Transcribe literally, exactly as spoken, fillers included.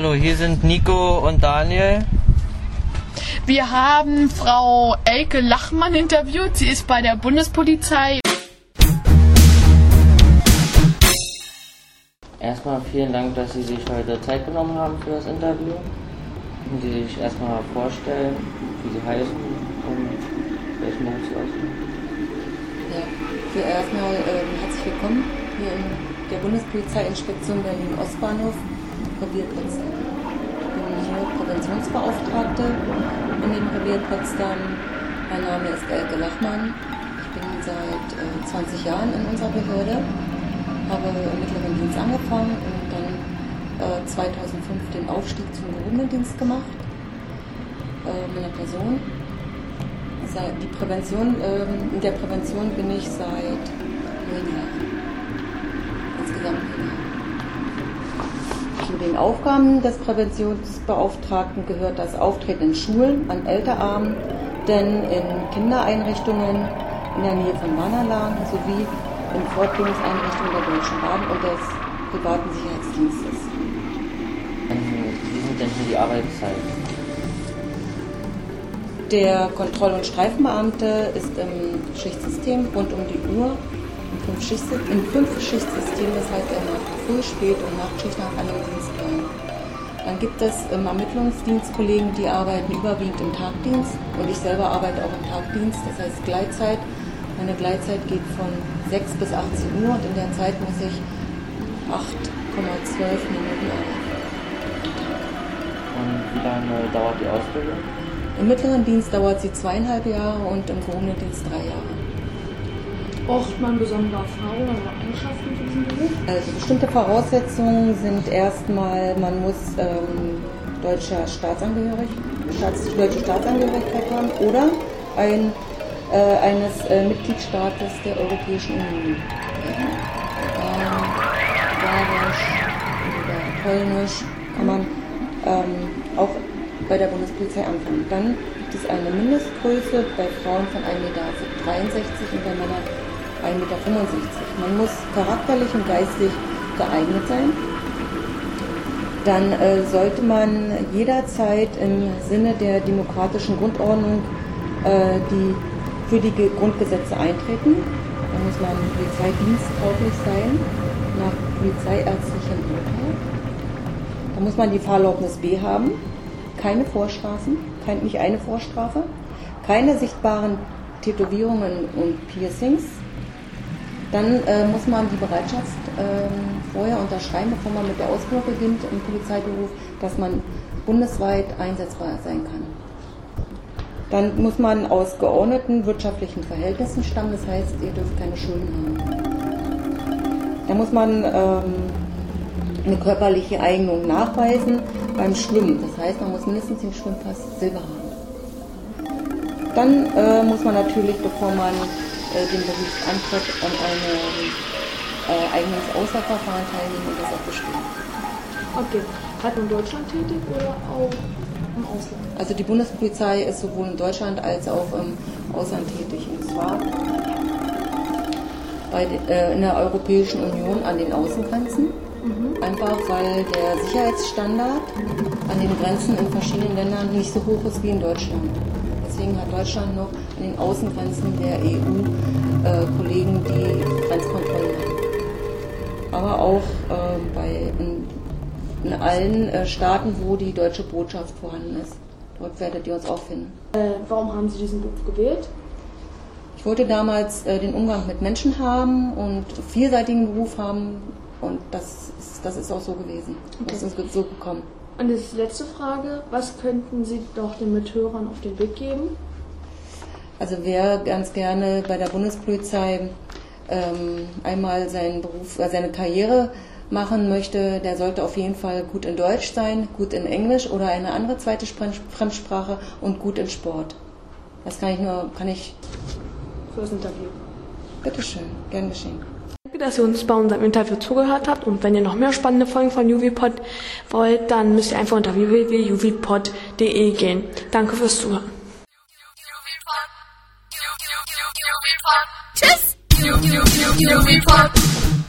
Hallo, hier sind Nico und Daniel. Wir haben Frau Elke Lachmann interviewt. Sie ist bei der Bundespolizei. Erstmal vielen Dank, dass Sie sich heute Zeit genommen haben für das Interview. Können Sie sich erstmal vorstellen, wie Sie heißen und welchen Beruf Sie ausüben? Ja, für erstmal äh, herzlich willkommen hier in der Bundespolizeiinspektion Berlin-Ostbahnhof, Revier Potsdam. Ich bin hier Präventionsbeauftragte in dem Revier Potsdam. Mein Name ist Elke Lachmann. Ich bin seit äh, zwanzig Jahren in unserer Behörde, habe im mittleren Dienst angefangen und dann äh, zweitausendfünf den Aufstieg zum gehobenen Dienst gemacht, äh, meiner Person. Die Prävention, ähm, in der Prävention bin ich seit neun Jahren. Insgesamt neun Jahre. Zu den Aufgaben des Präventionsbeauftragten gehört das Auftreten in Schulen, an Älterabenden, in Kindereinrichtungen in der Nähe von Bahnanlagen sowie in Fortbildungseinrichtungen der Deutschen Bahn und des privaten Sicherheitsdienstes. Wie sind denn hier die Arbeitszeiten? Der Kontroll- und Streifenbeamte ist im Schichtsystem rund um die Uhr im Fünf-Schichtsystem, das heißt er macht Früh-, Spät- und Nachtschicht nach einem Dienstplan. Dann gibt es im Ermittlungsdienst Kollegen, die arbeiten überwiegend im Tagdienst und ich selber arbeite auch im Tagdienst, das heißt Gleitzeit. Meine Gleitzeit geht von sechs bis achtzehn Uhr und in der Zeit muss ich acht Komma zwölf Minuten arbeiten. Und wie lange dauert die Ausbildung? Im mittleren Dienst dauert sie zweieinhalb Jahre und im gehobenen Dienst drei Jahre. Braucht man besondere Erfahrungen oder Eigenschaften für diesen Beruf? Also bestimmte Voraussetzungen sind erstmal, man muss ähm, deutscher Staatsangehörig, Staats, deutsche Staatsangehörigkeit haben oder ein, äh, eines äh, Mitgliedstaates der Europäischen Union. Ähm, Bayerisch oder Polnisch kann man ähm, auch bei der Bundespolizei anfangen. Dann gibt es eine Mindestgröße bei Frauen von ein Meter dreiundsechzig und bei Männern ein Meter fünfundsechzig. Man muss charakterlich und geistig geeignet sein. Dann äh, sollte man jederzeit im Sinne der demokratischen Grundordnung äh, die, für die Ge- Grundgesetze eintreten. Da muss man polizeidiensttauglich sein, nach polizeiärztlichem Urteil. Da muss man die Fahrerlaubnis B haben. Keine Vorstrafen, kein, nicht eine Vorstrafe, keine sichtbaren Tätowierungen und Piercings. Dann äh, muss man die Bereitschaft äh, vorher unterschreiben, bevor man mit der Ausbildung beginnt im Polizeiberuf, dass man bundesweit einsetzbar sein kann. Dann muss man aus geordneten wirtschaftlichen Verhältnissen stammen, das heißt, ihr dürft keine Schulden haben. Dann muss man ähm, eine körperliche Eignung nachweisen beim Schwimmen. Das heißt, man muss mindestens den Schwimmpass Silber haben. Dann äh, muss man natürlich, bevor man äh, den Beruf antritt, an einem äh, eigenes Auswahlverfahren teilnehmen und das auch bestehen. Okay. Hat man in Deutschland tätig oder auch im Ausland? Also die Bundespolizei ist sowohl in Deutschland als auch im Ausland tätig. Und zwar bei, äh, in der Europäischen Union an den Außengrenzen. Mhm. Einfach weil der Sicherheitsstandard an den Grenzen in verschiedenen Ländern nicht so hoch ist wie in Deutschland. Deswegen hat Deutschland noch an den Außengrenzen der E U äh, Kollegen, die Grenzkontrollen machen. Aber auch äh, bei, in, in allen äh, Staaten, wo die deutsche Botschaft vorhanden ist. Dort werdet ihr uns auch finden. Äh, warum haben Sie diesen Beruf gewählt? Ich wollte damals äh, den Umgang mit Menschen haben und einen vielseitigen Beruf haben. Und das ist, das ist auch so gewesen. Okay. Das ist so gekommen. Und die letzte Frage, was könnten Sie doch den Mithörern auf den Weg geben? Also wer ganz gerne bei der Bundespolizei ähm, einmal seinen Beruf, äh, seine Karriere machen möchte, der sollte auf jeden Fall gut in Deutsch sein, gut in Englisch oder eine andere zweite Fremdsprache und gut in Sport. Das kann ich nur, kann ich... Für das Interview. Bitteschön, gern geschehen. Danke, dass ihr uns bei unserem Interview zugehört habt und wenn ihr noch mehr spannende Folgen von Juvipod wollt, dann müsst ihr einfach unter w w w punkt juvipod punkt d e gehen. Danke fürs Zuhören. Tschüss!